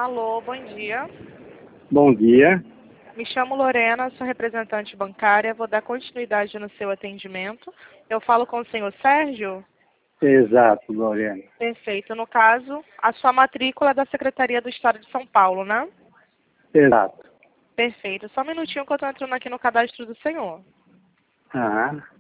Alô, bom dia. Bom dia. Me chamo Lorena, sou representante bancária, vou dar continuidade no seu atendimento. Eu falo com o senhor Sérgio? Exato, Lorena. Perfeito. No caso, a sua matrícula é da Secretaria do Estado de São Paulo, né? Exato. Perfeito. Só um minutinho que eu estou entrando aqui no cadastro do senhor. Ah,